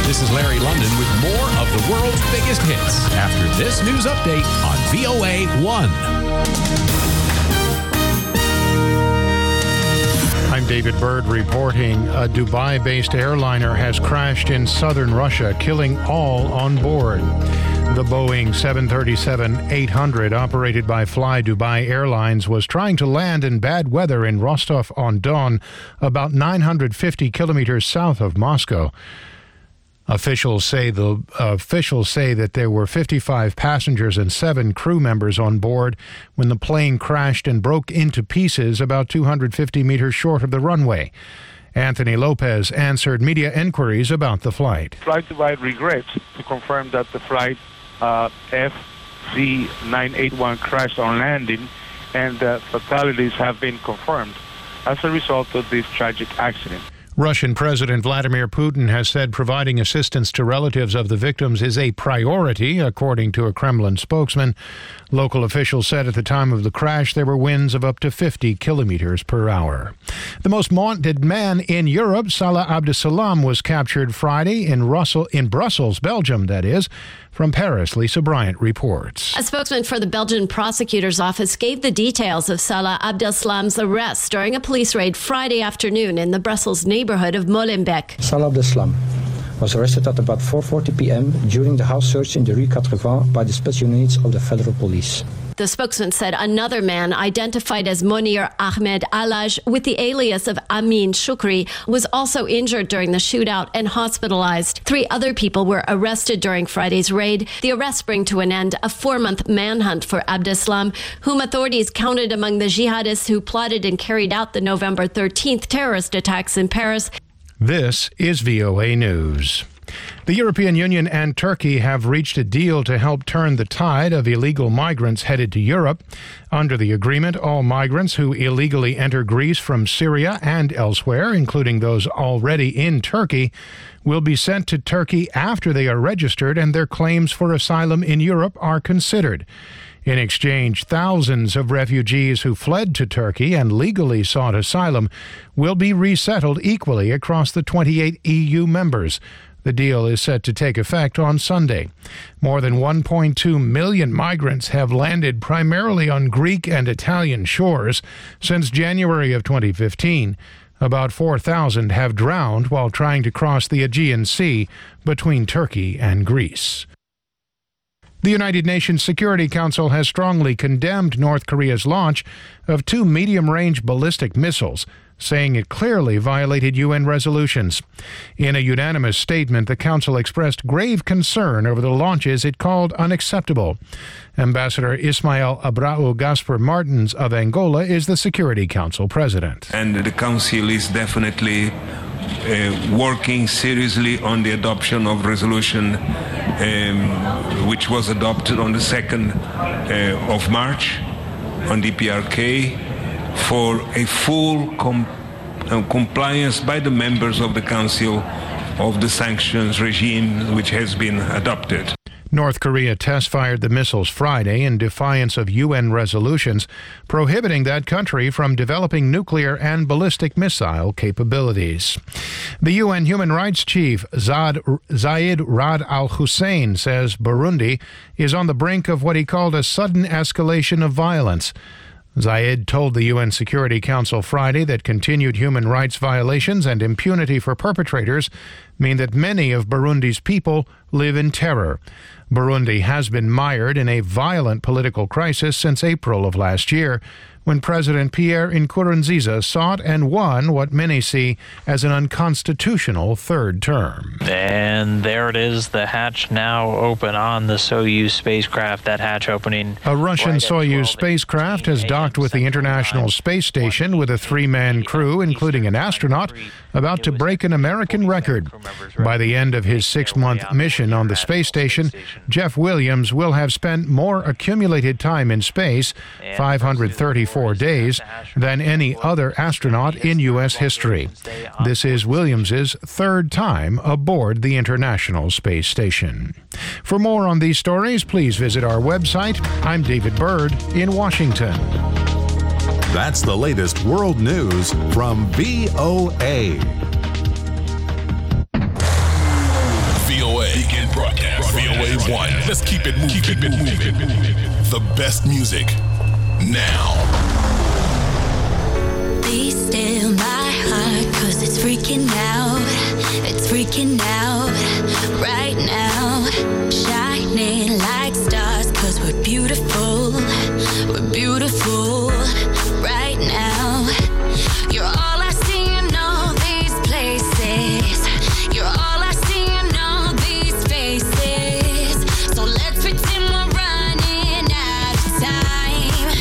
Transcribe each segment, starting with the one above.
This is Larry London with more of the world's biggest hits after this news update on VOA 1. I'm David Byrd reporting. A Dubai-based airliner has crashed in southern Russia, killing all on board. The Boeing 737-800, operated by Fly Dubai Airlines, was trying to land in bad weather in Rostov-on-Don, about 950 kilometers south of Moscow. Officials say that there were 55 passengers and 7 crew members on board when the plane crashed and broke into pieces about 250 meters short of the runway. Anthony Lopez answered media inquiries about the flight. Fly Dubai regrets to confirm that the flight FC981 crashed on landing, and fatalities have been confirmed as a result of this tragic accident. Russian President Vladimir Putin has said providing assistance to relatives of the victims is a priority, according to a Kremlin spokesman. Local officials said at the time of the crash there were winds of up to 50 kilometers per hour. The most wanted man in Europe, Salah Abdeslam, was captured Friday in Brussels, Belgium, that is. From Paris, Lisa Bryant reports. A spokesman for the Belgian prosecutor's office gave the details of Salah Abdeslam's arrest during a police raid Friday afternoon in the Brussels neighborhood of Molenbeek. Salah Abdeslam was arrested at about 4:40 p.m. during the house search in the Rue Quatre-Vents by the special units of the federal police. The spokesman said another man, identified as Monir Ahmed Alaj with the alias of Amin Shukri, was also injured during the shootout and hospitalized. 3 other people were arrested during Friday's raid. The arrests bring to an end a 4-month manhunt for Abdeslam, whom authorities counted among the jihadists who plotted and carried out the November 13th terrorist attacks in Paris. This is VOA News. The European Union and Turkey have reached a deal to help turn the tide of illegal migrants headed to Europe. Under the agreement, all migrants who illegally enter Greece from Syria and elsewhere, including those already in Turkey, will be sent to Turkey after they are registered and their claims for asylum in Europe are considered. In exchange, thousands of refugees who fled to Turkey and legally sought asylum will be resettled equally across the 28 EU members. The deal is set to take effect on Sunday. More than 1.2 million migrants have landed primarily on Greek and Italian shores since January of 2015. About 4,000 have drowned while trying to cross the Aegean Sea between Turkey and Greece. The United Nations Security Council has strongly condemned North Korea's launch of 2 medium-range ballistic missiles, saying it clearly violated UN resolutions. In a unanimous statement, the Council expressed grave concern over the launches it called unacceptable. Ambassador Ismael Abrao Gaspar Martins of Angola is the Security Council president. And the Council is definitely working seriously on the adoption of resolution which was adopted on the 2nd of March on DPRK for a full compliance by the members of the Council of the sanctions regime which has been adopted. North Korea test-fired the missiles Friday in defiance of UN resolutions prohibiting that country from developing nuclear and ballistic missile capabilities. The UN Human Rights Chief Zeid Ra'ad al-Hussein says Burundi is on the brink of what he called a sudden escalation of violence. Zayed told the UN Security Council Friday that continued human rights violations and impunity for perpetrators mean that many of Burundi's people live in terror. Burundi has been mired in a violent political crisis since April of last year, when President Pierre Nkurunziza sought and won what many see as an unconstitutional third term. And there it is, the hatch now open on the Soyuz spacecraft. That hatch opening. A Russian Soyuz spacecraft has docked with the International Space Station with a 3-man crew, including an astronaut, about to break an American record. By the end of his 6-month mission on the space station, Jeff Williams will have spent more accumulated time in space, 534 days, than any other astronaut in U.S. history. This is Williams's 3rd time aboard the International Space Station. For more on these stories, please visit our website. I'm David Byrd in Washington. That's the latest world news from VOA. broadcast. VOA1. Let's keep it moving. Keep it moving. The best music now. Be still my heart, 'cause it's freaking out. It's freaking out right now. Shining like stars, 'cause we're beautiful. We're beautiful right now. You're all I see in all these places. You're all I see in all these faces. So let's pretend we're running out of time.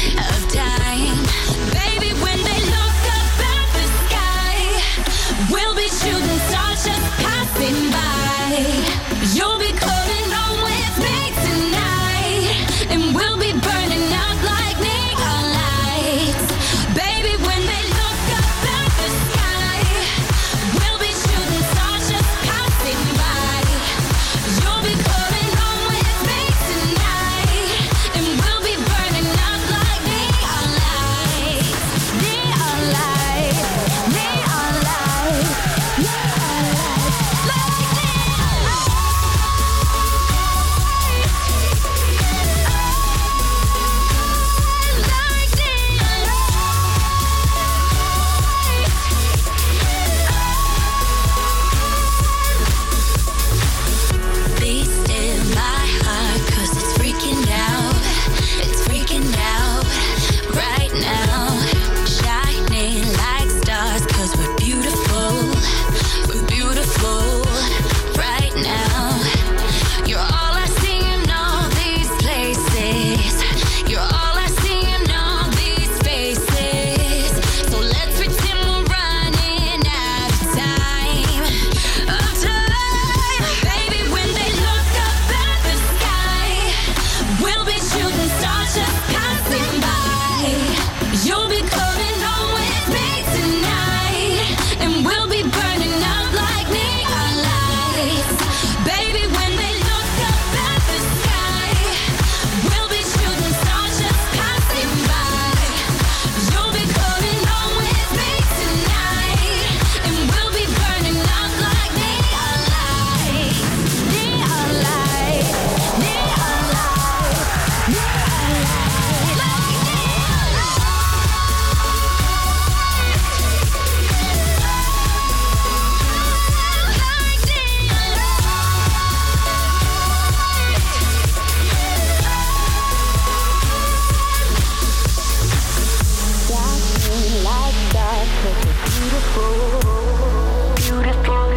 Baby, when they look up at the sky, we'll be shooting stars just passing by. You'll be coming home with me tonight, and we'll be burning out like neon lights. Baby, when they look up at the sky, we'll be shooting stars just passing by. You'll be coming home with me tonight, and we'll be burning out like neon lights. Neon lights, neon lights, neon lights, like neon lights. Be still my heart, 'cause it's freaking out. It's freaking out right now. Shining like stars, 'cause we're beautiful. We're beautiful right now. You're all I see in all these places. You're all I see in all these faces. So let's pretend we're running out of time. Baby, when they look up at the sky, we'll be shooting stars just passing by. You'll be coming home with me tonight, and we'll be burning out like neon lights. Baby, when they look up at the sky, we'll be shooting stars just passing by. You'll be coming home with me tonight, and we'll be burning out like neon lights. Neon lights, neon lights, neon lights, like neon lights. Like stars, 'cause we're beautiful, beautiful.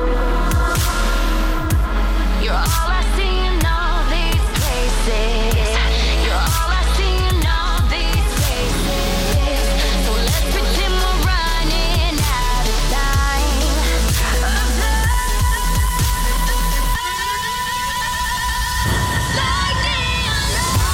You're all I see in all these places. You're all I see in all these faces. So let's pretend we're running out of time. Like neon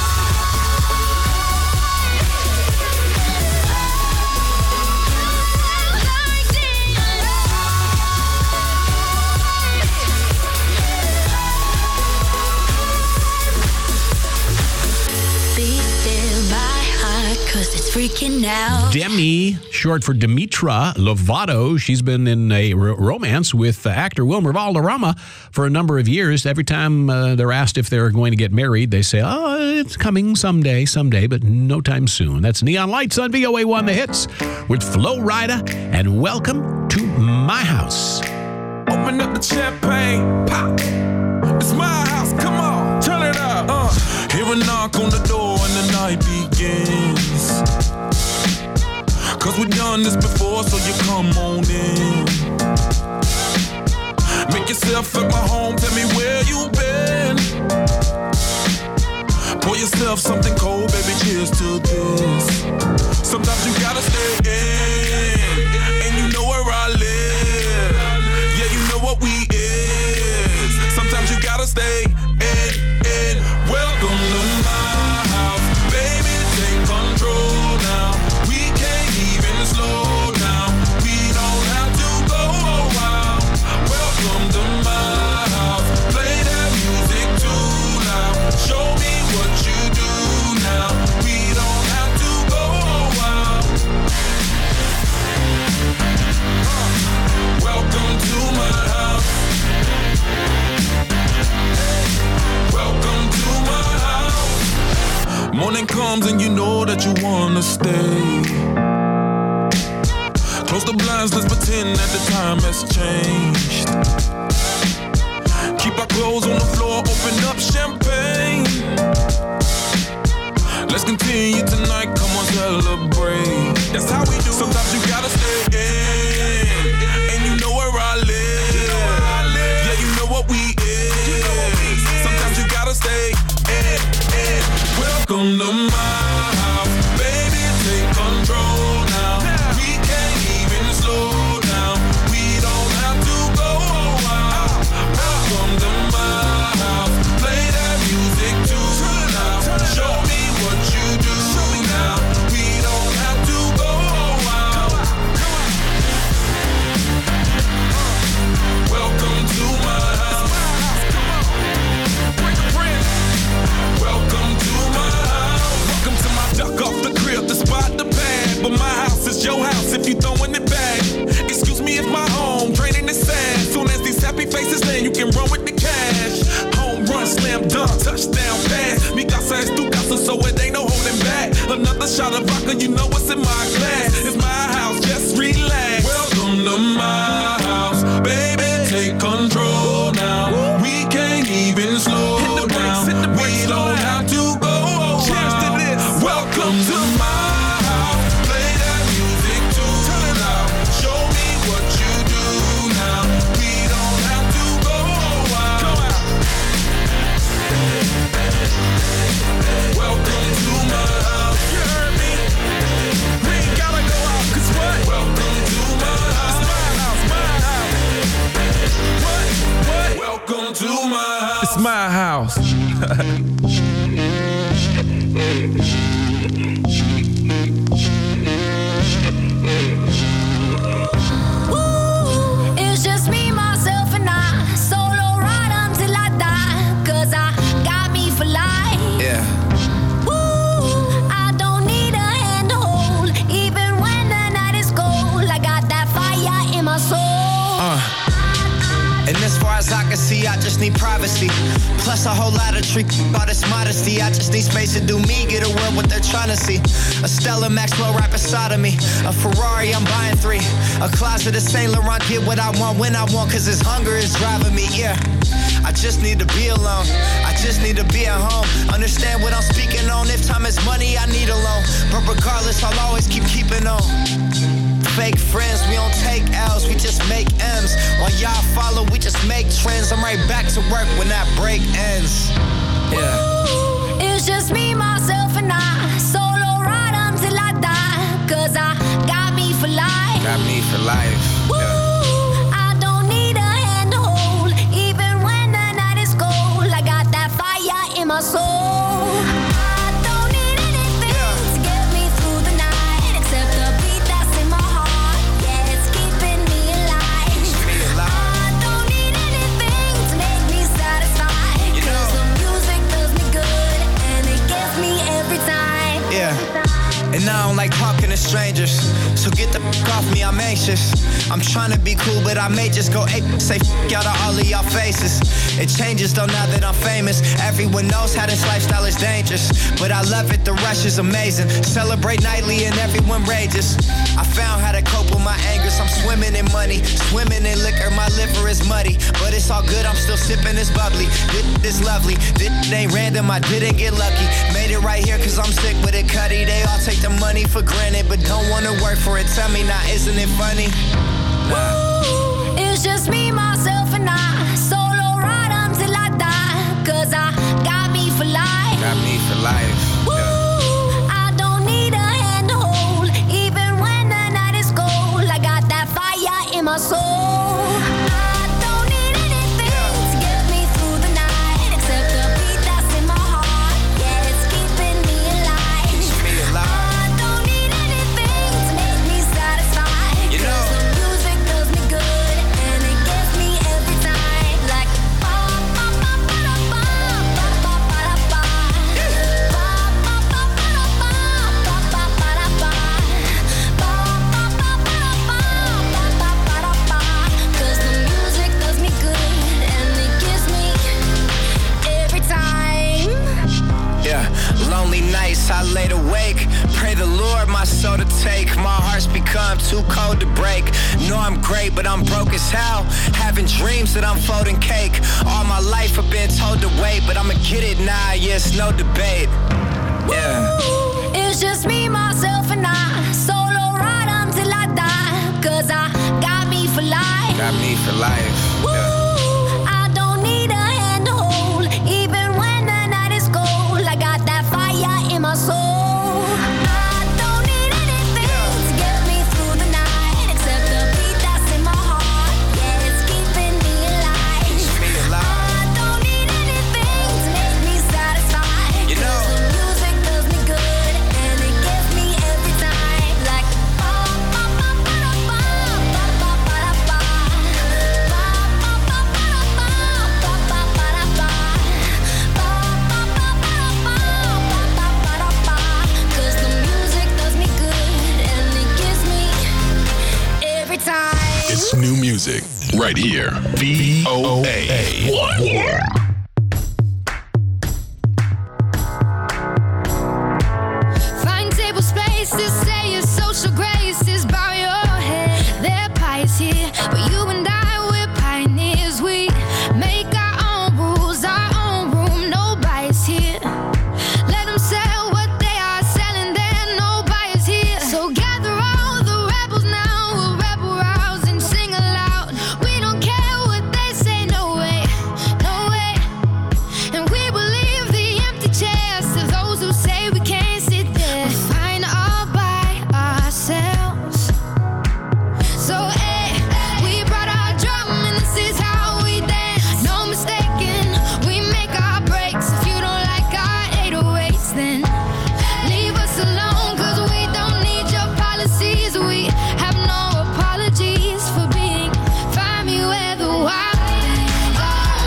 Be still my heart, 'cause it's freaking out. Demi, short for Dimitra Lovato. She's been in a romance with actor Wilmer Valderrama for a number of years. Every time they're asked if they're going to get married, they say, oh, it's coming someday, but no time soon. That's Neon Lights on VOA1 The Hits with Flo Rida, and welcome to my house. Open up the champagne, pop. It's my house, come on, turn it up. Hear a knock on the door and the night begins. 'Cause we've done this before, so you come on in. Make yourself at my home, tell me where you been. Pour yourself something cold, baby, cheers to this. Sometimes you gotta stay in, and you know where I live. Yeah, you know what we is. Sometimes you gotta stay in. Welcome to my house, baby, take control now. We can't even slow down. We don't have to go a while. Welcome to my house, play that music too loud. Show me what you do now. We don't have to go a while. arms and you know that you wanna stay. Close the blinds, let's pretend that the time has changed. Keep our clothes on the floor, open up champagne. Let's continue tonight, come on, celebrate. That's how we do. Sometimes you gotta stay in, and you know where I live. Yeah, you know what we is. Sometimes you gotta stay in. Welcome to my house, baby, take control now. We can't even slow down. We don't have to go out. Welcome to my house, play that music too loud. Show me what you do now. We don't have to go out. Welcome to my house. Welcome to my house. Welcome to my duck off the crib, the spot, the pad. But my house is your house if you throwing it back. Excuse me if my home draining is sad. Soon as these happy faces land, you can run with the cash. Home run, slam dunk, touchdown pass. Mi casa es tu casa, so it ain't no holding back. Another shot of vodka, you know what's in my glass. It's my house, just relax. Welcome to my house, baby, take control now. We can't even slow down. We don't have to go out. Welcome to my house, play that music too loud. Show me what you do now. We don't have to go out. Welcome to my house. You heard me? We ain't gotta go out, 'cause what? Welcome to my house. It's my house, What? Welcome to my house. It's my house. It's just me, myself, and I. Solo ride until I die. 'Cause I got me for life. Yeah. I don't need a hand to hold. Even when the night is cold, I got that fire in my soul. And as far as I can see, I just need privacy. Plus a whole lot of trick, all this modesty. I just need space to do me, get a world what they're trying to see. A Stella Maxwell right beside of me. A Ferrari, I'm buying 3. A closet of Saint Laurent, get what I want when I want, 'cause this hunger is driving me, yeah. I just need to be alone. I just need to be at home. Understand what I'm speaking on. If time is money, I need a loan. But regardless, I'll always keeping on. Fake friends, we don't take L's, we just make M's. While y'all follow, we just make trends. I'm right back to work when that break ends. Yeah. It's just me, myself, and I. Solo ride until I die. 'Cause I got me for life. Got me for life. I don't need a hand to hold. Even when the night is cold, I got that fire in my soul. I don't need anything to get me through the night, except the beat that's in my heart. Yeah, it's keeping me alive. I don't need anything to make me satisfied. 'Cause the music does me good, and it gets me every time. Yeah. And I don't like talking to strangers, so get the f*** off me, I'm anxious. I'm trying to be cool, but I may just go ape. Say f*** out of all of y'all faces. It changes though now that I'm famous. Everyone knows how this lifestyle is dangerous, but I love it, the rush is amazing. Celebrate nightly and everyone rages. I found how to cope with my angers. I'm swimming in money, swimming in liquor. My liver is muddy, but it's all good, I'm still sipping this bubbly. This lovely, this ain't random, I didn't get lucky. Made it right here 'cause I'm sick with it, Cuddy. They all take the money for granted, but don't wanna work for it. Tell me now, isn't it funny? It's just me, myself, and I. Solo ride until I die. 'Cause I got me for life. Got me for life. I don't need a hand to hold. Even when the night is cold, I got that fire in my soul. I don't need anything to get me through the night, except the beat that's in my heart. Yeah, it's keeping me alive. I don't need anything to make me satisfied. 'Cause the music does me good, and it gets me every time. Like ba ba ba ba ba ba ba ba ba. I'm too cold to break. Know I'm great, but I'm broke as hell. Having dreams that I'm folding cake. All my life I've been told to wait, but I'ma get it now, yeah, it's no debate. Yeah. It's just me, myself, and I. Solo ride until I die. Cause I got me for life. Got me for life. Woo! Yeah. I don't need a hand to hold. Even when the night is cold, I got that fire in my soul. I don't need anything to get me through the night, except the beat that's in my heart. Yeah, it's keeping me alive. I don't need anything to make me satisfied. You know. The music does me good, and it gets me every time. Like cause the music does me good, and it gives me every time. It's new music right here. VOA1. Find table spaces, say your social graces, bow your head. Their pie is here, but you and I, we're pioneers. We make our own rules, our own room, no bias here. Let them sell what they are selling there, no bias here. So gather all the rebels now, we'll rebel rouse and sing aloud. We don't care what they say, no way, no way. And we will leave the empty chairs to those who say we can't sit there. We're fine all by ourselves. So, we brought our drum and this is how we dance. No mistaking, we make our breaks. If you don't like our 808s, then leave us alone, cause we don't need your policies. We have no apologies for being. Find me where the wild things are.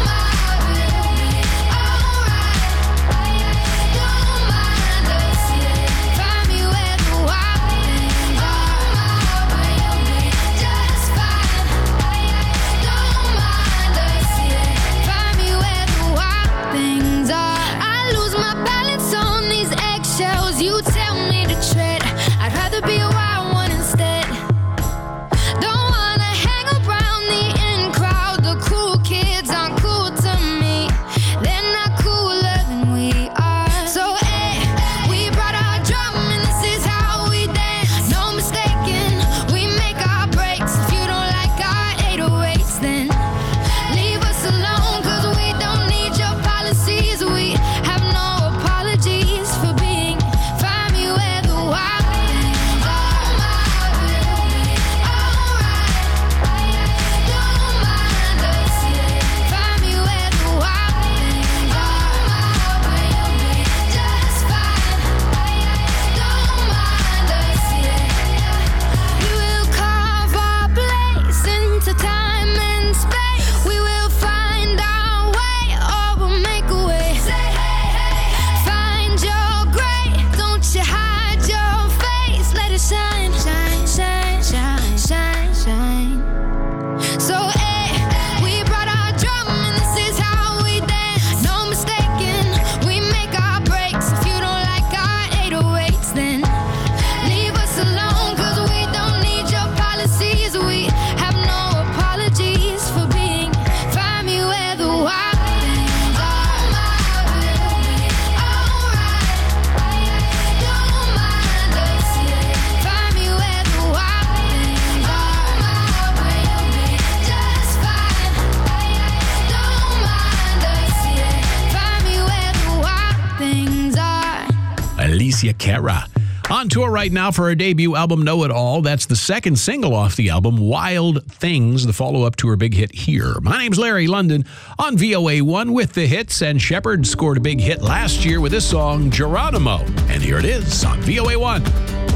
Don't mind us, yeah. Find me where the wild things are. Just fine. Don't mind us, yeah. Find me where the wild things are. I lose my balance on these eggshells. You tell me to tread. I'd rather be a wild one instead. Don't wanna hang around the in crowd. The cool kids aren't cool to me. They're not cooler than we are. So, we brought our drum and this is how we dance. No mistaking, we make our breaks. If you don't like our 808s, then leave us alone, cause we don't need your policies. We have no apologies for being. Find me where the wild things are. Don't mind us, yeah. Find me where the wild things are. Just fine. Don't mind us, yeah. We will carve our place into time and space. We will find our way, or we'll make a way. Find your gray, don't you hide your face. Let it shine, shine, shine, shine, shine, shine. So, we brought our drum and this is how we dance. No mistaking, we make our breaks. If you don't like our 808s, then leave us alone, cause we don't need your policies. We have no apologies for being. Find me where the wild things are. Don't mind us, yeah. Find me where the wild things are. Just fine. Don't mind us, yeah. Find me where the wild things are. Alicia Cara. On tour right now for her debut album, Know It All. That's the second single off the album, Wild Things, the follow-up to her big hit Here. My name's Larry London on VOA1 with the hits, and Shepherd scored a big hit last year with this song, Geronimo. And here it is on VOA1.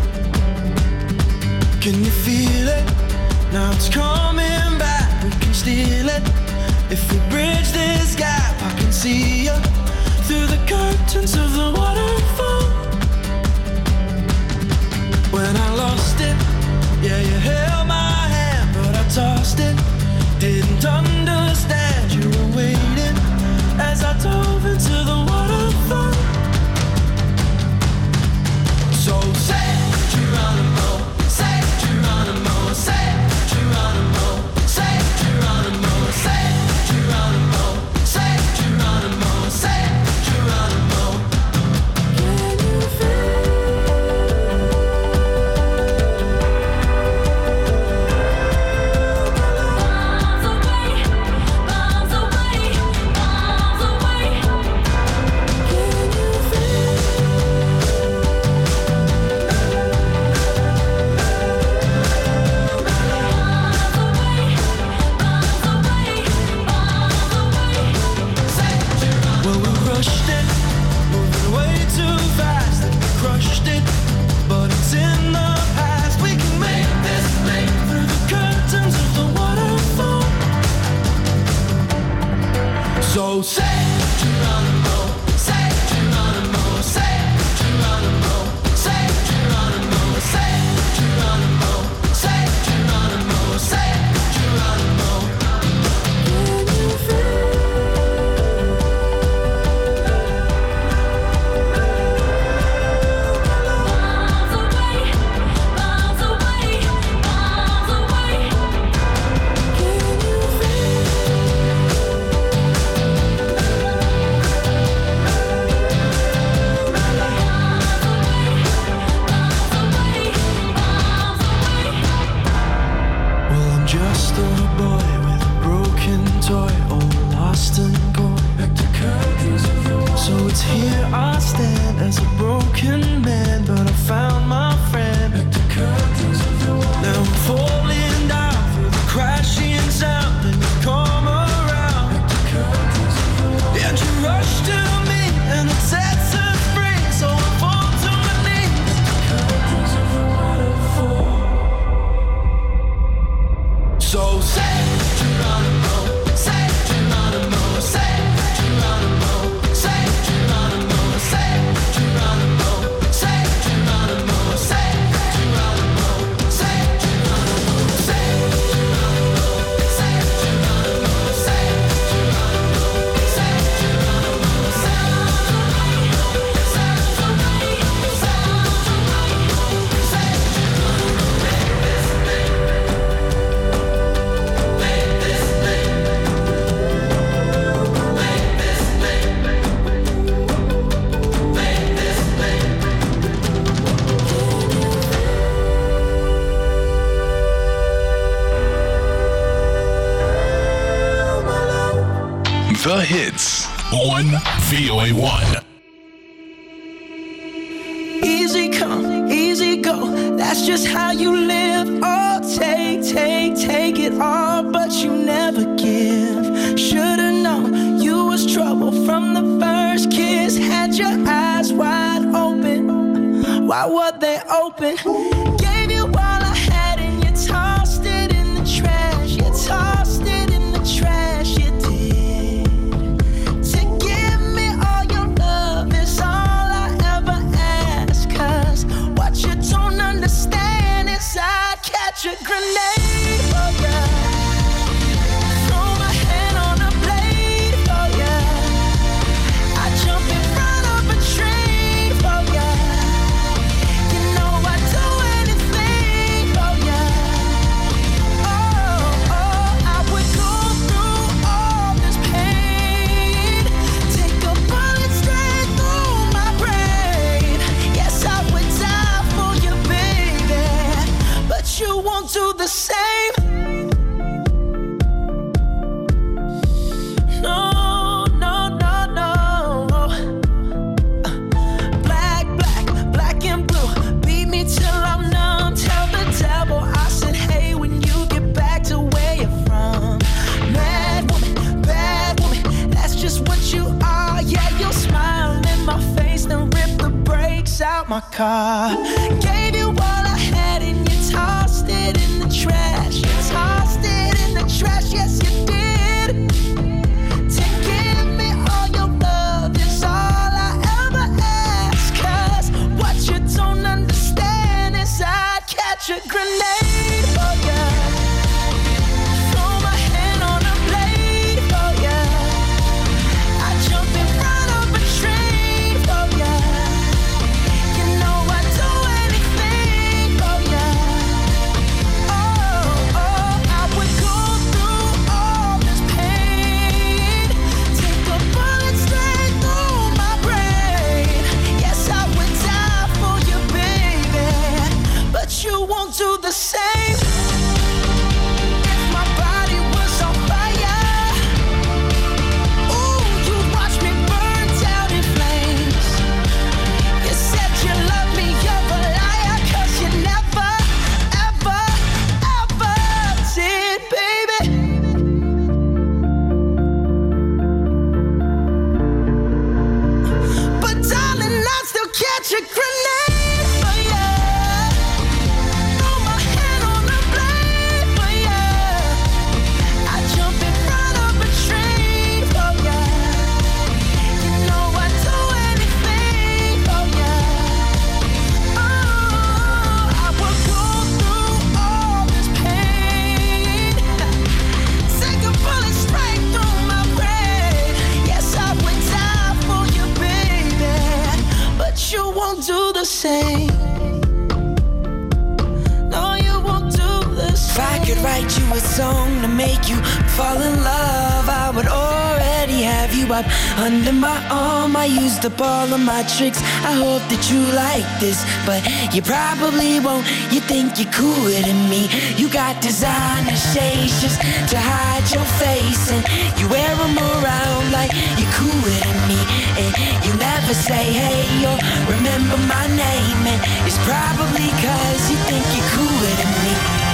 Can you feel it? Now it's coming back. We can steal it. If we bridge this gap, I can see you through the curtains of the waterfall. When I lost it, yeah, you held my hand, but I tossed it. Didn't understand you were waiting as I dove into the waterfall. So say Geronimo, say Geronimo. crushed it, but it's in the past. We can make this leap through the curtains of the waterfall. So say Geronimo, say Geronimo, say Geronimo, say Geronimo, say Geronimo, say Geronimo, say Geronimo. Can you feel? Just a boy with a broken toy, all lost and gone. So it's here I stand as a broken man, but I found my friend. Now I'm falling down through the crashing sound, and you come around, and you rush to me, and it sets us free. So I fall to my knees. So say Geronimo, say Geronimo, say Geronimo, say Geronimo, say Geronimo, say Geronimo, say Geronimo, say Geronimo, say Geronimo, say Geronimo, say Geronimo, say The hits on VOA1. Easy come, easy go, that's just how you live. Oh, take it all, but you never give. Should've known you was trouble from the first kiss. Had your eyes wide open, why were they open? Gave you all I had and you tossed it in the trash. You tossed it in the trash, you did. To give me all your love is all I ever ask. 'Cause what you don't understand is I'd catch a grenade for ya. Throw my hand on a blade for ya. I'd jump in front of a train for ya. You know I'd do anything for ya. Oh, I would go through all this pain. Take a bullet straight through my brain. Yes, I would die for you, baby, but you won't do the same. No, no, no, no. Black and blue. Beat me till I'm numb. Tell the devil I said, hey, when you get back to where you're from. Mad woman, bad woman, that's just what you are. Yeah, you'll smile in my face, then rip the brakes out my car. Gave you all I had and you tossed it in the trash. You tossed it in the trash, yes you did. To give me all your love is all I ever ask. 'Cause what you don't understand is I'd catch a grenade for ya. Throw my hand on a blade for ya. I'd jump in front of a train for ya. You know I'd do anything for ya. Oh, I would go through all this pain. Take a bullet straight through my brain. Yes, I would die for you, baby, but you won't do the same. If my body was on fire, ooh, you'd watch me burn down in flames. You said you love me, you're a liar, 'cause you never, ever, ever did, baby. But darling, I'd still catch a grenade. make you fall in love, I would already have you up under my arm. I used up all of my tricks. I hope that you like this, but you probably won't. You think you're cooler than me. You got designer shades just to hide your face, and you wear them around like you're cooler than me. And you never say hey or remember my name, and it's probably 'cause you think you're cooler than me.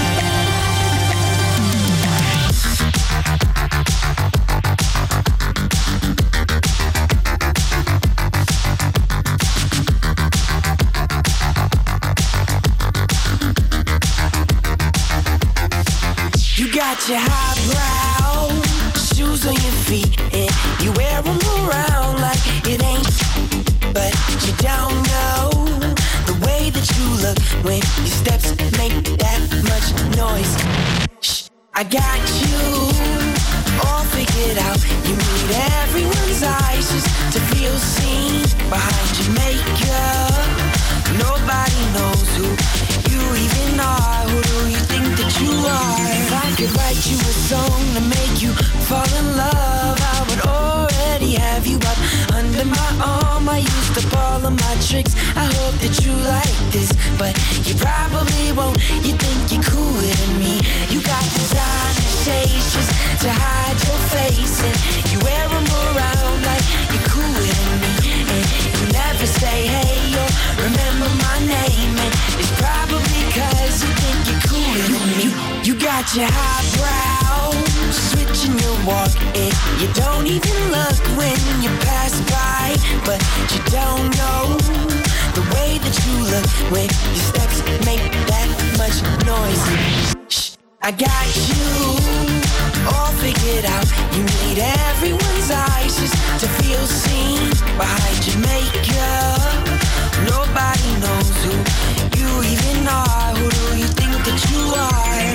You got your highbrow shoes on your feet, and you wear them around like it ain't. But you don't know the way that you look when your steps make that much noise. Shh, I got you all figured out. You need everyone's eyes just to feel seen behind your makeup. Nobody knows who you even are. Who do you think that you are? If I could write you a song to make you fall in love, I would already have you up under my arm. I used up all of my tricks. I hope that you like this, but you probably won't. You think you're cooler than me. You got designer shades just to hide your face, and you wear them around like you're cooler than me. And you never say hey or remember my name, and it's probably 'cause you think you're cooler than me. You got your highbrow switching your walk, and you don't even look when you pass by. But you don't know the way that you look when your steps make that much noise. Shh, I got you all figured out. You need everyone's eyes just to feel seen behind your makeup. Nobody knows who you even are. Who do you think that you are?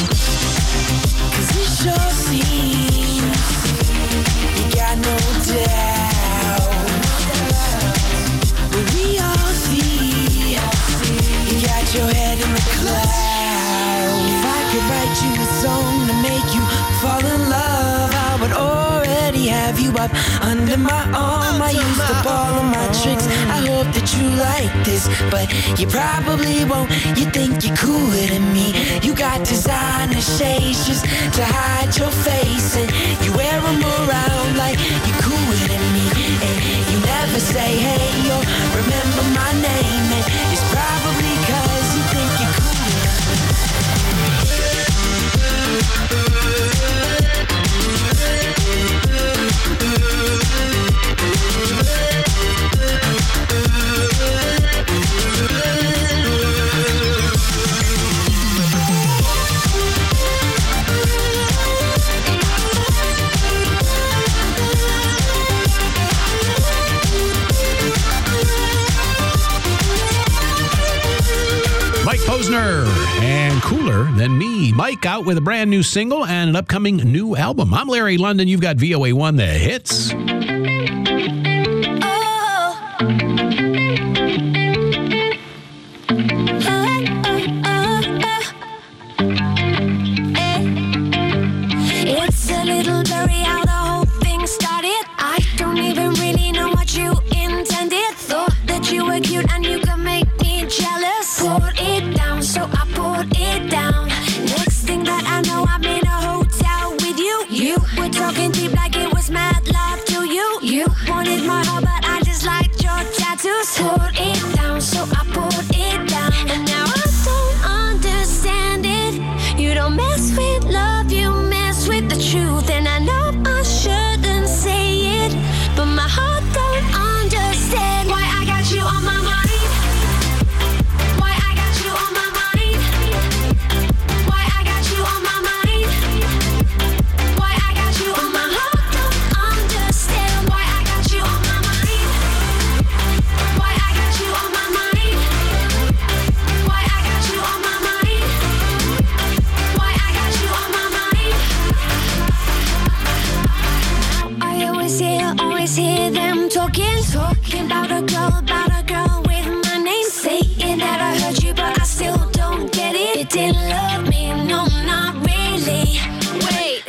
'Cause it sure seems you got no doubt. But we all see you got your head in the clouds. If I could write you a song to make you fall in love, I would already have you up under my arm. I used up all of my tricks. I hope that you like this, but you probably won't. You think you're cooler than me. You got designer shades just to hide your face, and you wear them around like you're cooler than me. And you never say hey or remember my name, and it's probably 'cause you think you're cooler. Mike Posner and Cooler Than Me. Mike out with a brand new single and an upcoming new album. I'm Larry London. You've got VOA1 The Hits. It's a little blurry how the whole thing started. I don't even really know what you intended. Thought that you were cute and you could make me jealous. Poured it down, so I poured it down. Next thing that I know, I'm in a hotel with you. You were talking deep like it was mad love to you. You wanted my heart, but I just liked your tattoos. Poured it down, so I poured it down. And now I don't understand it. You don't mess with love, you mess with the truth. And I know I shouldn't say it, but my heart don't understand why I got you on my mind. Why I got you on my mind. Why I got you on my mind. Why I got you on my heart don't understand why I got you on my mind. Why I got you on my mind. Why I got you on my mind. Why I got you on my mind. I always hear them talking about a girl with my name. Saying that I heard you, but I still don't get it. You didn't love me, no, not really. Wait,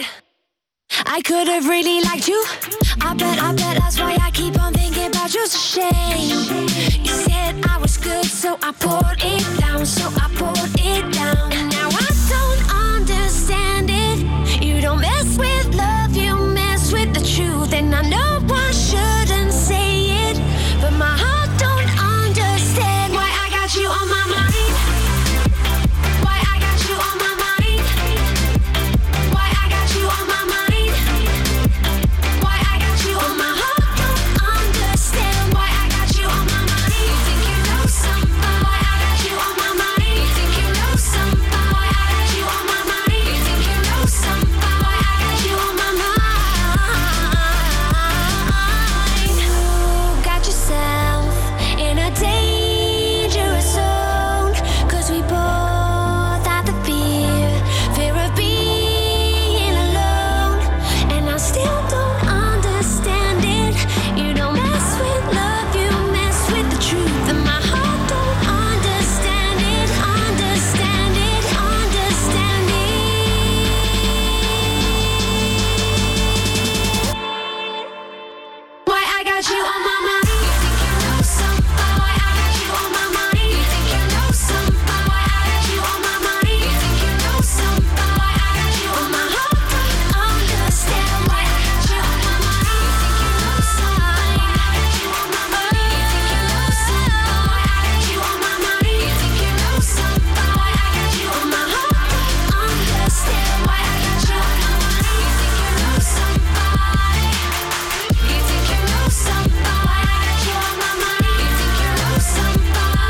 I could have really liked you. I bet that's why I keep on thinking about you. It's a shame. You said I was good, so I poured it down. And now I don't understand it. You don't mess with love, you mess with the truth. And I know I shouldn't say it, but my heart don't understand why I got you on my mind. Why I got you on my mind. Why I got you on my mind. Why I got you on my heart don't understand why I got you on my mind. You think you know something? Why I got you on my mind. You think you know something? Why I got you on my mind. You think you know something? Why I got you on my mind. You got yourself in a dangerous zone, 'cause we both had the fear of being alone. And I still don't understand it. You don't mess with love, you mess with the truth. And my heart don't understand it, understand it, understand it. Why I got you on my mind. You think you know something? Why I got you on my mind. You think you know something? Why I got you on my mind. You think you know something? Why I got you on my heart don't understand why I got you on my mind. You think you know something? Why I got you on my mind. You think you know something? Why I got you on my mind. You think you know something? Why I got you on my heart don't understand why I got you on my mind. You think you know something? You think you know something? Why I got you on my mind. You think you know something?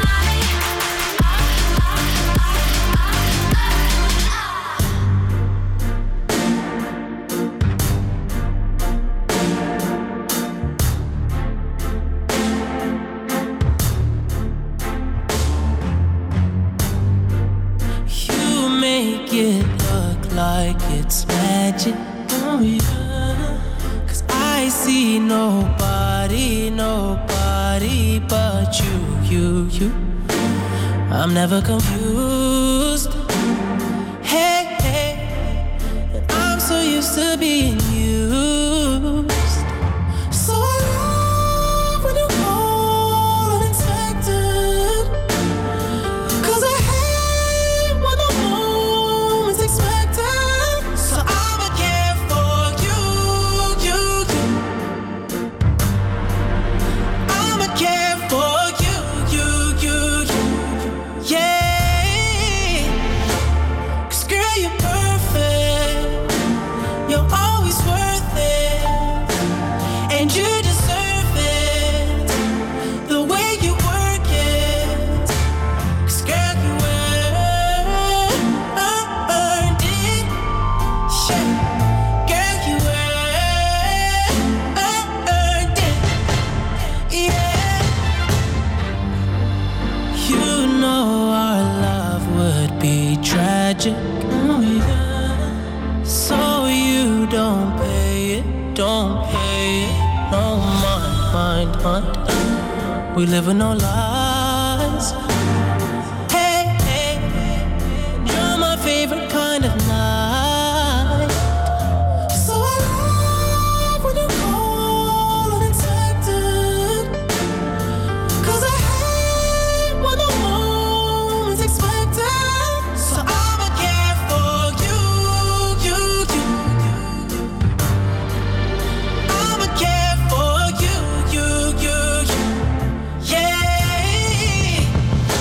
You make it look like it's magic. Oh yeah. 'Cause I see nobody but you. I'm never confused. Hey, and I'm so used to being used. So I love when you call unexpected. 'Cause I hate when the moment's expected. So I'ma care for you. I'ma care for you. Yeah. 'Cause girl, you're perfect. You're always worth it. And you deserve it. The way you work it. 'Cause girl, you earned it. Yeah. Girl, you earned it. Yeah. You know our love would be tragic. Oh yeah. So you don't pay it. No mind. We live with no lies. Hey, you're my favorite kind of night. So I love when you call unexpected. 'Cause I hate when the moment's expected. So I'ma care for you. I'ma care for you. Yeah.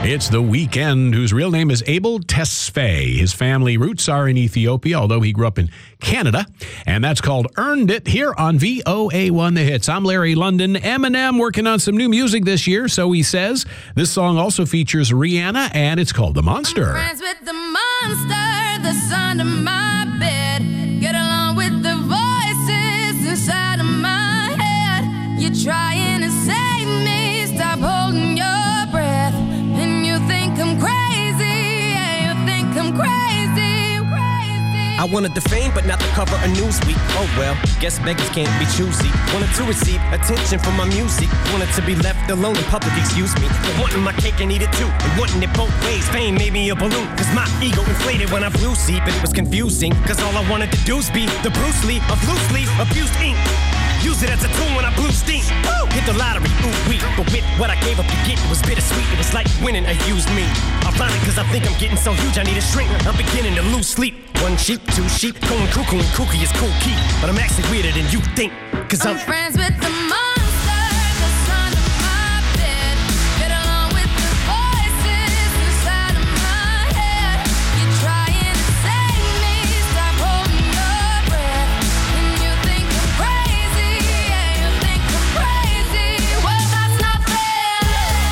It's The Weeknd, whose real name is Abel Tesfaye. His family roots are in Ethiopia, although he grew up in Canada. And that's called Earned It here on VOA1 The Hits. I'm Larry London. Eminem working on some new music this year, so he says. This song also features Rihanna, and it's called The Monster. I'm friends with the monster that's under my bed. Get along with the voices inside of my head. You're trying to save me, stop holding your breath. And you think I'm crazy, yeah, you think I'm crazy. I wanted the fame, but not the cover of Newsweek. Oh well, guess beggars can't be choosy. Wanted to receive attention from my music. Wanted to be left alone in public, excuse me. But wanting my cake and eat it too. And wanting it both ways. Fame made me a balloon. Cause my ego inflated when I flew see. But it was confusing. Cause all I wanted to do was be the Bruce Lee of loose leaf abused ink. Use it as a tool when I blew steam. Woo! Hit the lottery, ooh wee. But with what I gave up to get, it was bittersweet. It was like winning a used me. Ironic, cause I think I'm getting so huge I need a shrink. I'm beginning to lose sleep. One sheep, two sheep, going cuckoo and kooky is cool key. But I'm actually weirder than you think. Cause I'm friends with the monster that's under my bed. Get along with the voices inside of my head. You're trying to save me, stop holding your breath. And you think I'm crazy, yeah, you think I'm crazy. Well, that's not fair.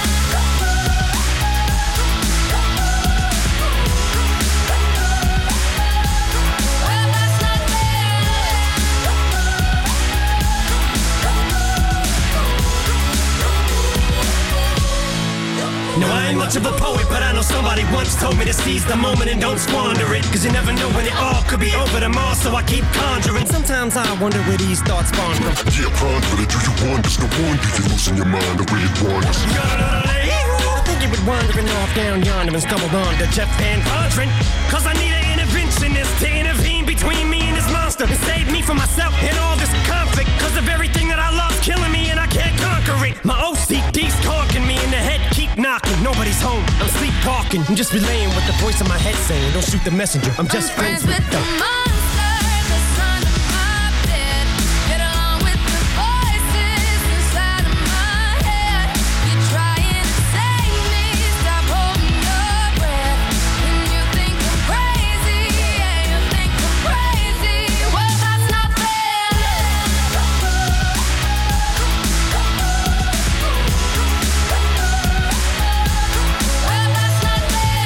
Well, that's not No, I ain't much of a poet, but I know somebody once told me to seize the moment and don't squander it. Cause you never know when it all could be over tomorrow, so I keep conjuring. Sometimes I wonder where these thoughts spawn from. Yeah, ponder it, do you wonder? No wonder you're losing your mind the way it wanders. I think you were wandering off down yonder and stumbled on to Jeff Van Vondren. Cause I need an interventionist to intervene between me and this monster and save me from myself and all this conflict. Cause of everything that I love's killing me and I can't conquer it. My OCD's conking me in the head, keep knocking. Nobody's home, I'm sleepwalking. I'm just relaying what the voice in my head saying. Don't shoot the messenger, I'm just friends with the monster that's under my bed. Get along with the voices inside of my head. You're trying to save me, stop holding your breath. And you think I'm crazy, yeah, you think I'm crazy. Well, that's not fair. Well, that's not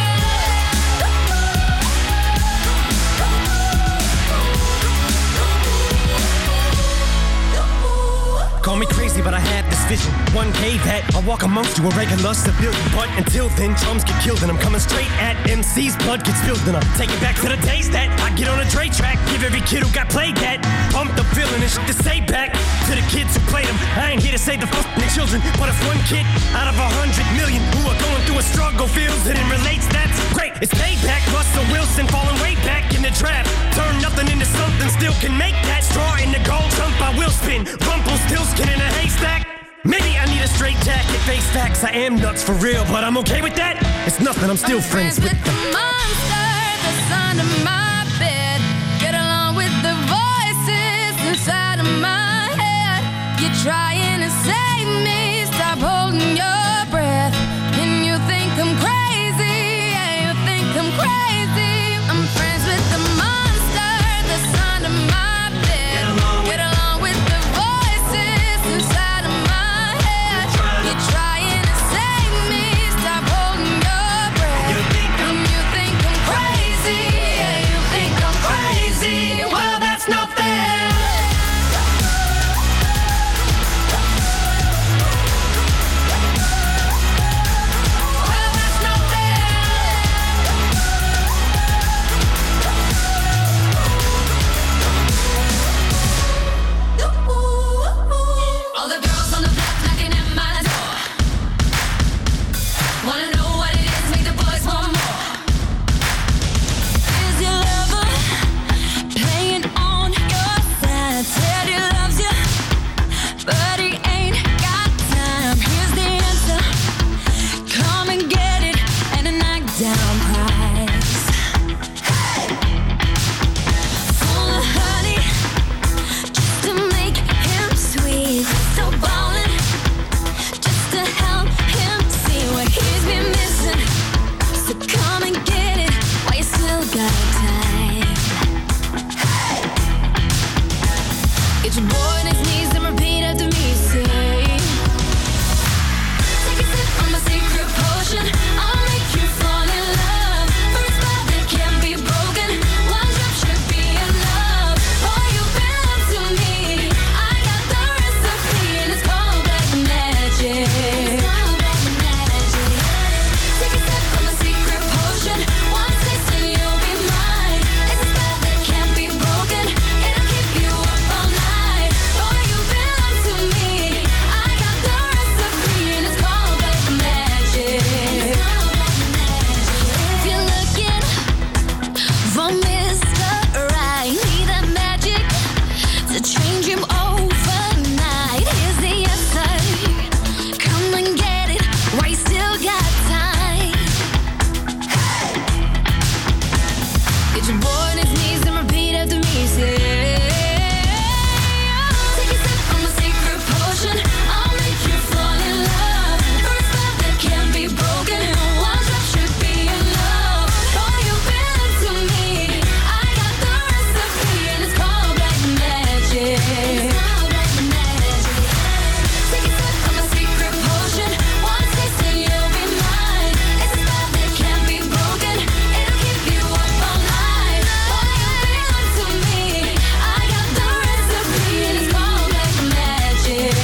Call me crazy, but I had this vision. One day that I'll walk amongst you, a regular civilian. But until then, drums get killed and I'm coming straight at MC's. Blood gets spilled and I take it back to the days that I get on a Dre track. Give every kid who got played that pumped up feeling and shit to say back to the kids who played them. I ain't here to save the fucking children, but if one kid out of 100 million who are going through a struggle feels it and relates, that's great. It's payback. Russell Wilson falling way back in the draft. Turn nothing into something, still can make that straw in the gold jump. I will spin. Rumpelstiltskin in a haystack. Maybe I need a straight jacket, face facts. I am nuts for real, but I'm okay with that. It's nothing, I'm still friends with the monster that's under my bed. Get along with the voices inside of my head. You're trying to save me, stop holding your breath. And you think I'm crazy, yeah, you think I'm crazy. I'm friends with the monster that's under my bed. Get along with the voices inside of my head. You're trying to save me, stop holding your breath. And you think I'm crazy. Get your boy on his knees and repeat after me. Say, take a sip from a secret potion. I'll make you fall in love. For a spell that can't be broken. One drop should be enough. Boy, you've been to me. I got the recipe and it's called black magic. Take a sip from a secret potion. One taste and you'll be mine. It's a spell that can't be broken. It'll keep you up all night. Boy, you belong to me. I got the recipe and it's called black magic.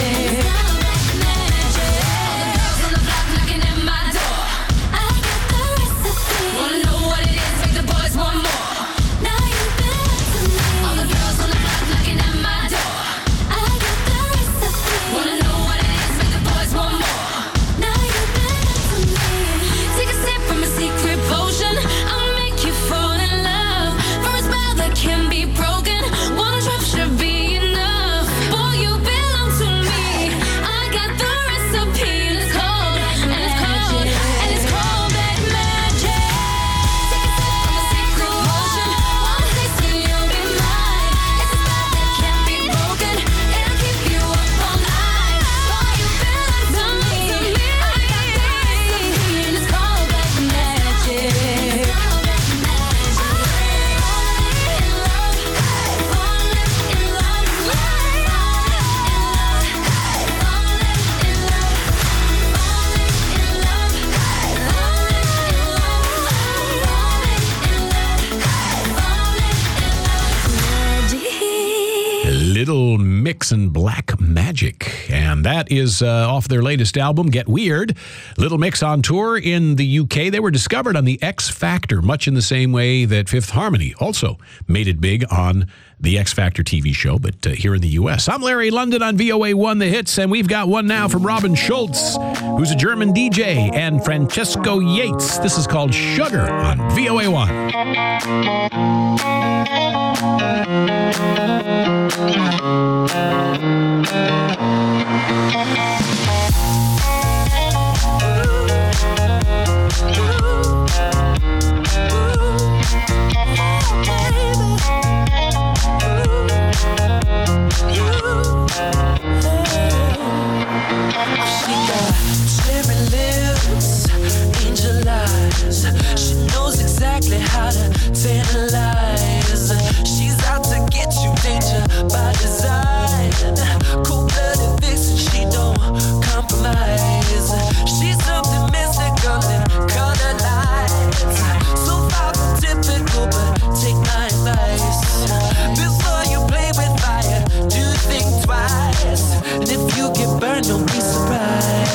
All the girls on the block knocking at my door. I got the recipe. Wanna know what it is? Make the boys want more. Now you belong to me. All the girls on the block knocking at my door. I got the recipe. Wanna know what it is? Make the boys want more. Now you belong to me. Take a sip from a secret potion. I'll make you fall in love. For a spell that can be broken. One drop should be enough. Boy, you belong to me. I got the recipe and it's called black magic. Take a sip from a secret potion. One taste and you'll be mine. It's a spell that can't be broken. It'll keep you up all night. Boy, you belong to me. I got the recipe and it's called black magic. Little Mix and Black Magic. And that is off their latest album, Get Weird. Little Mix on tour in the UK. They were discovered on the X Factor, much in the same way that Fifth Harmony also made it big on the X Factor TV show, but here in the US. I'm Larry London on VOA1 The Hits, and we've got one now from Robin Schulz, who's a German DJ, and Francesco Yates. This is called Sugar on VOA1. She got cherry lips, angel eyes. She knows exactly how to tantalize. She's out to get you, danger by design. Cold-blooded vixen, she don't compromise. She's something mystical in color lights. So far from typical, but take my advice. Before you play with fire, do think twice. And if you get burned, don't be surprised.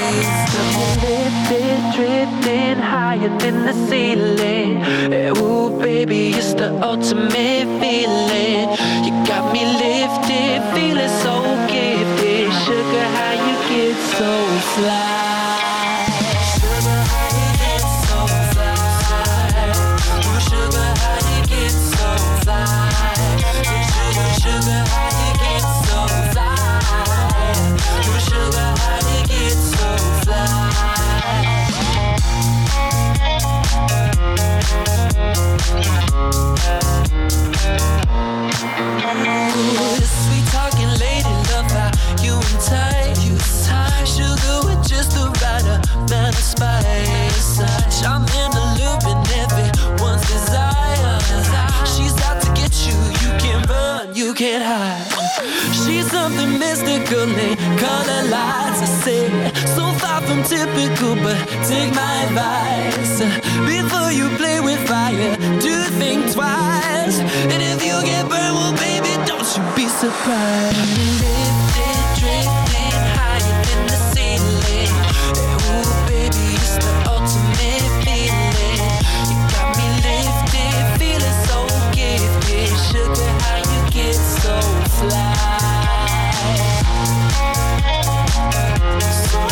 Lifted, drifting higher than the ceiling. Ooh, baby, it's the ultimate feeling. You got me lifted, feeling so gifted. Sugar, how you get so fly? Sugar, how you get so fly? Ooh, sugar, how you get so fly? Sugar, how you get so fly? Ooh, sugar, how you get so fly? Ooh, sweet talking lady, love how you entice. Sugar with just the right amount of spice. Charming, alluring, everyone's desire. She's out to get you, you can't run, you can't hide. She's something mystical in color lights. I say, so far from typical, but take my advice. Before you play with fire, do think twice. And if you get burned, well, baby, don't you be surprised. Lifted, drifting higher than the ceiling. Ooh, baby, it's the ultimate feeling. You got me lifted, feeling so gifted. Sugar, how you get so fly? So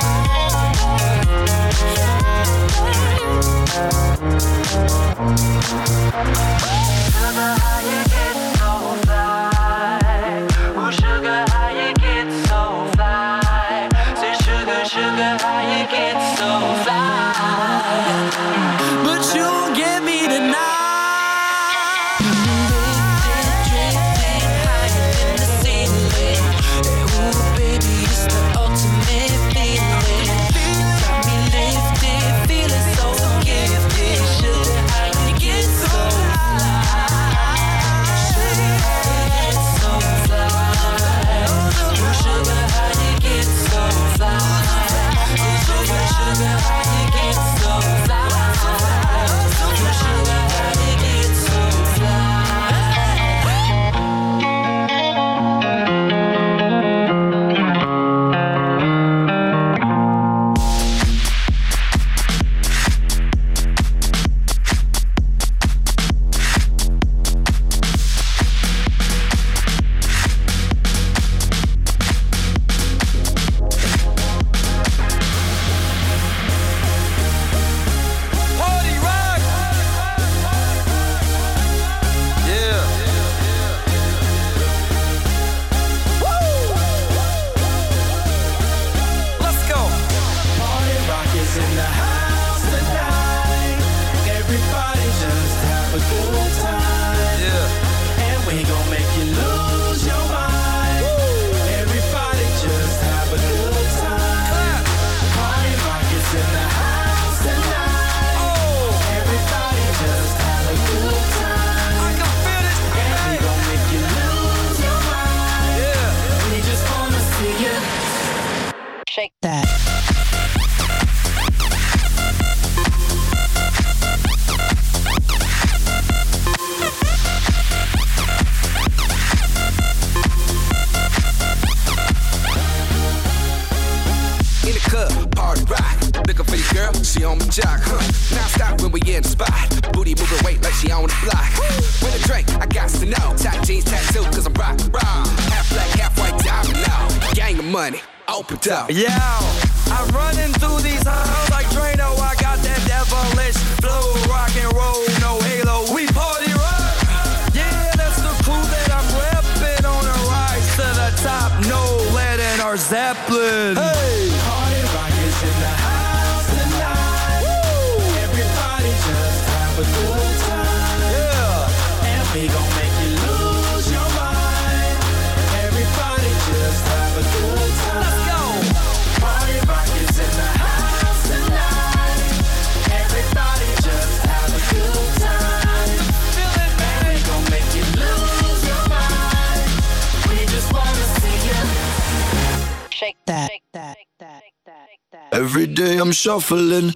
fly. get so fly. But you won't get me tonight. Shake that. In the club, party rock. Looking for your girl, she on my jock, huh? Now stop when we in the spot. Booty moving weight like she on the block. With a drink, I got to know. Tight jeans, tattoo, cause I'm rock, raw. Half black, half white, diamond now. Gang of money, open up. Yeah, I'm running through these halls like Drano. I got that devilish flow, rock and roll, no halo. We party rock. Yeah, that's the crew that I'm repping on a rise to the top. No lead in our Zeppelin. Hey, party rock is in the house tonight. Woo! Everybody just have a good time. Yeah, and we gon' make you lose your mind. Everybody just have a good time. Let's go. Party rock is in the house tonight. Everybody just have a good time. Feel it, man. We gon' make you lose your mind. We just wanna see you shake that. Every day I'm shuffling.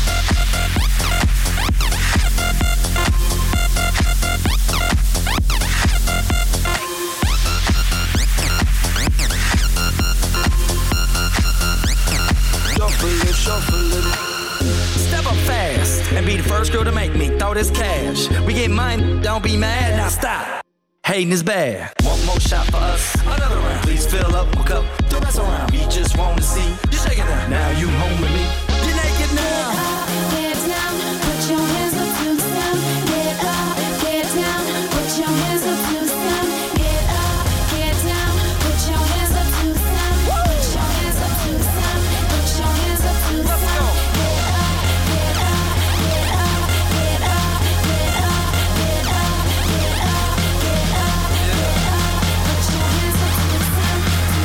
Shuffling. Step up fast and be the first girl to make me throw this cash. We get mine, don't be mad, now stop. Hating is bad. One more shot for us, another round. Please fill up my cup, don't mess around. We just want to see you shaking it. Now you home with me. You're naked now. Get down, put your hands up to the sound. Get up, get down, put your hands up to the sound. Get up, get down, put your hands up to the sound. Put your hands up to the sound. Put your hands up to the sound. Get up, get up, get up, get up, get up, get up, get up, get up, get up. Put your hands up to the sound.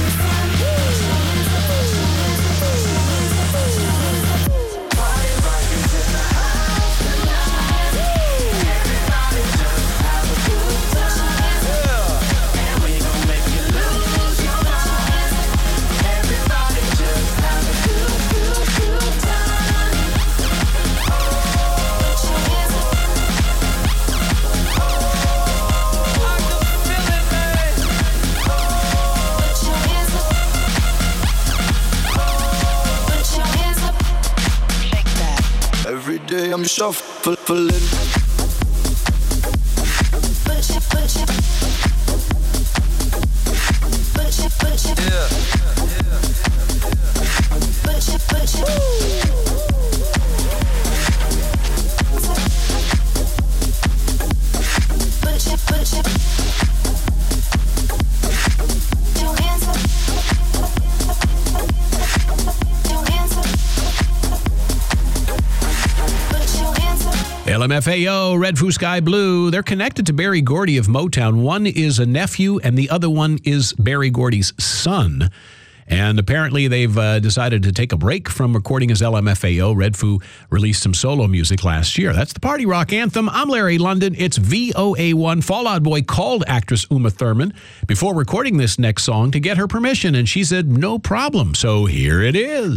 Party rock is in the house tonight. Everybody just have a good time. And we gon' make you lose your mind. Everybody just have a good time. Put your hands up. I can feel it, man. Put your hands up. Put your hands up. Shake that. Every day I'm shuffling. Put your hands up. LMFAO, Red Foo Sky Blue. They're connected to Berry Gordy of Motown. One is a nephew and the other one is Berry Gordy's son. And apparently they've decided to take a break from recording as LMFAO. Red Foo released some solo music last year. That's the Party Rock Anthem. I'm Larry London. It's VOA1. Fall Out Boy called actress Uma Thurman before recording this next song to get her permission, and she said no problem. So here it is.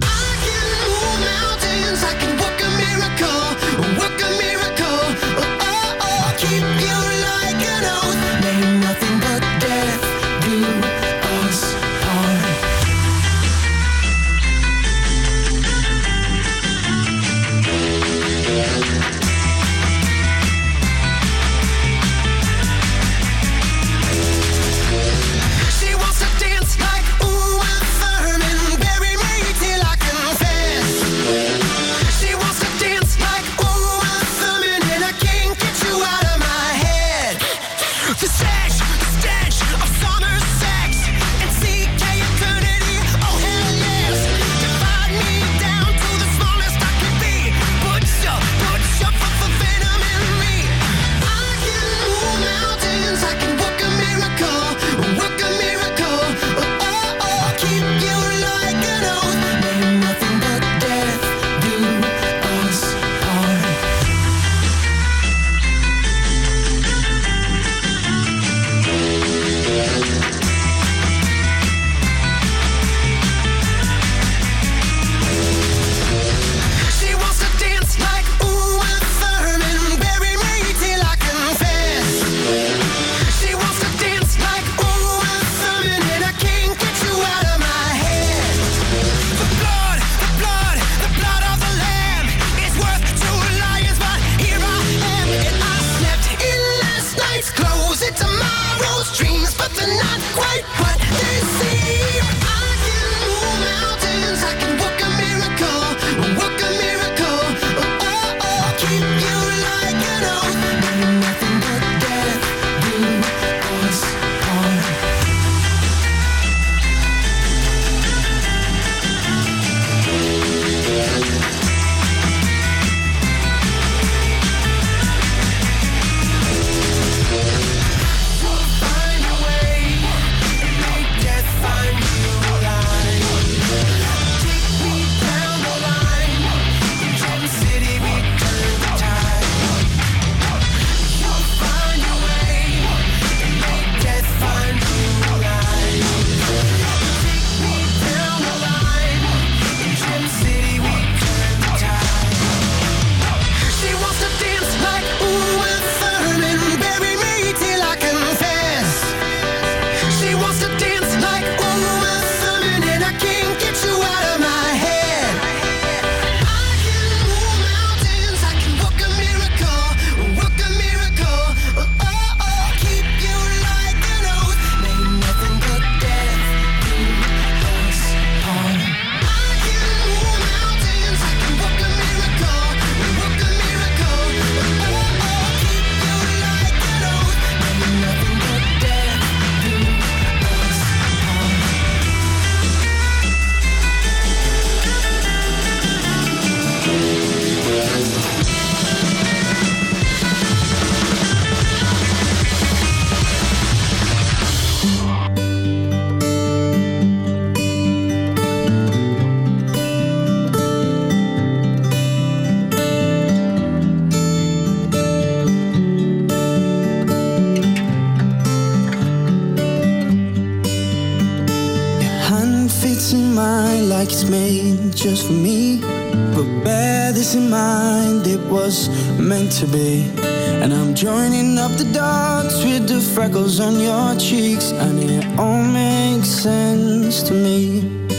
Like it's made just for me, but bear this in mind, it was meant to be. And I'm joining up the dots with the freckles on your cheeks, and it all makes sense to me.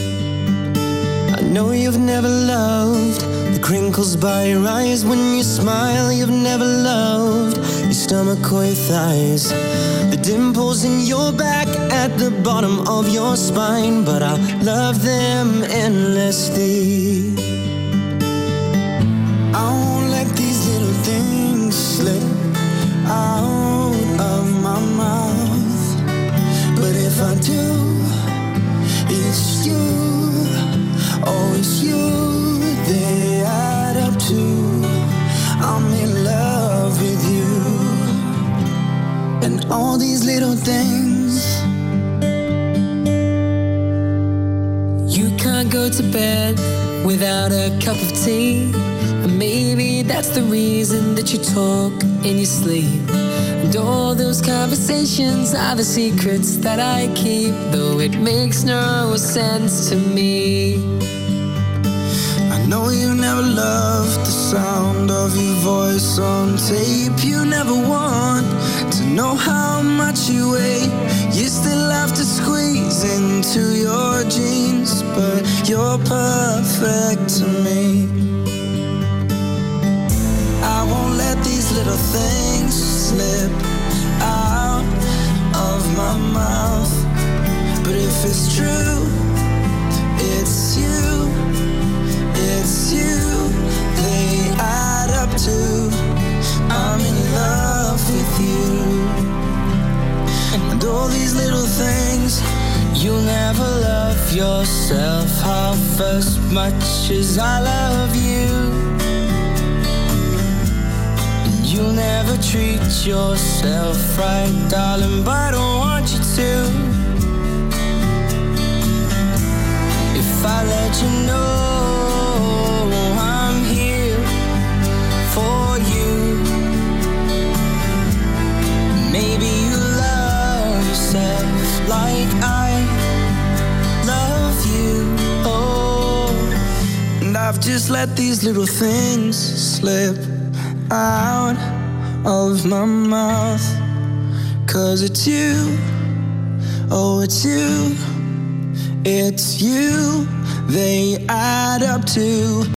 I know you've never loved the crinkles by your eyes when you smile. You've never loved your stomach or your thighs, the dimples in your back at the bottom of your spine, but I love them endlessly. I won't let these little things slip out of my mouth, but if I do, it's you, oh it's you they add up to. I'm in love without a cup of tea. And maybe that's the reason that you talk in your sleep. And all those conversations are the secrets that I keep, though it makes no sense to me. I know you never loved the sound of your voice on tape. You never want to know how much you weigh. You still have to squeeze into your jeans, but you're perfect to me. I won't let these little things slip out of my mouth. But if it's true, it's you. It's you, they add up to I'm in love with you. And all these little things. You'll never love yourself half as much as I love you. And you'll never treat yourself right, darling, but I don't want you to. If I let you know for you, maybe you love yourself like I love you. Oh, and I've just let these little things slip out of my mouth. 'Cause it's you, oh it's you, it's you, they add up to